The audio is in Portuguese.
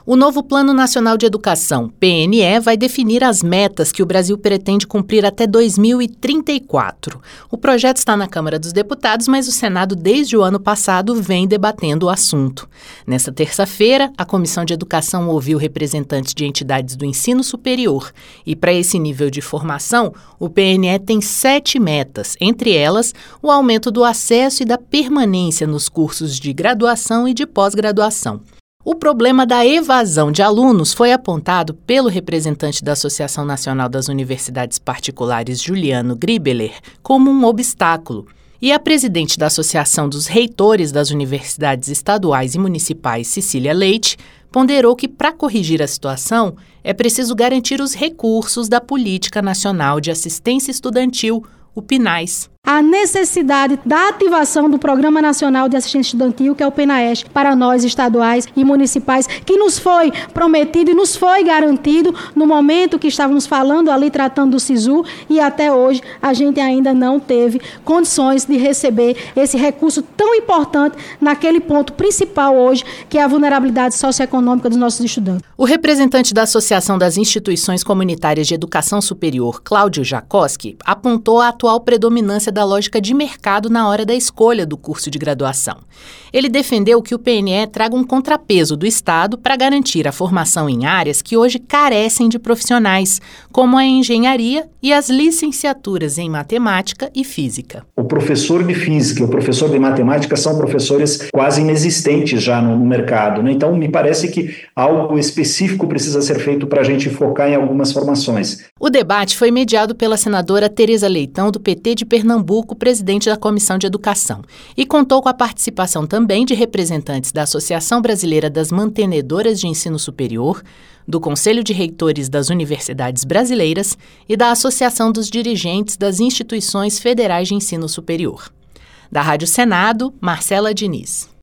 O novo Plano Nacional de Educação, PNE, vai definir as metas que o Brasil pretende cumprir até 2034. O projeto está na Câmara dos Deputados, mas o Senado, desde o ano passado, vem debatendo o assunto. Nesta terça-feira, a Comissão de Educação ouviu representantes de entidades do ensino superior. E para esse nível de formação, o PNE tem 7 metas, entre elas o aumento do acesso e da permanência nos cursos de graduação e de pós-graduação. O problema da evasão de alunos foi apontado pelo representante da Associação Nacional das Universidades Particulares, Juliano Gribeler, como um obstáculo. E a presidente da Associação dos Reitores das Universidades Estaduais e Municipais, Cecília Leite, ponderou que, para corrigir a situação, é preciso garantir os recursos da Política Nacional de Assistência Estudantil, o PNAES. A necessidade da ativação do Programa Nacional de Assistência Estudantil, que é o PNAES, para nós estaduais e municipais, que nos foi prometido e nos foi garantido no momento que estávamos falando ali, tratando do SISU, e até hoje a gente ainda não teve condições de receber esse recurso tão importante naquele ponto principal hoje, que é a vulnerabilidade socioeconômica dos nossos estudantes. O representante da Associação das Instituições Comunitárias de Educação Superior, Cláudio Jacoski, apontou a atual predominância da lógica de mercado na hora da escolha do curso de graduação. Ele defendeu que o PNE traga um contrapeso do Estado para garantir a formação em áreas que hoje carecem de profissionais, como a engenharia e as licenciaturas em matemática e física. O professor de física e o professor de matemática são professores quase inexistentes já no mercado, né? Então, me parece que algo específico precisa ser feito para a gente focar em algumas formações. O debate foi mediado pela senadora Tereza Leitão, do PT de Pernambuco, presidente da Comissão de Educação, e contou com a participação também de representantes da Associação Brasileira das Mantenedoras de Ensino Superior, do Conselho de Reitores das Universidades Brasileiras e da Associação dos Dirigentes das Instituições Federais de Ensino Superior. Da Rádio Senado, Marcela Diniz.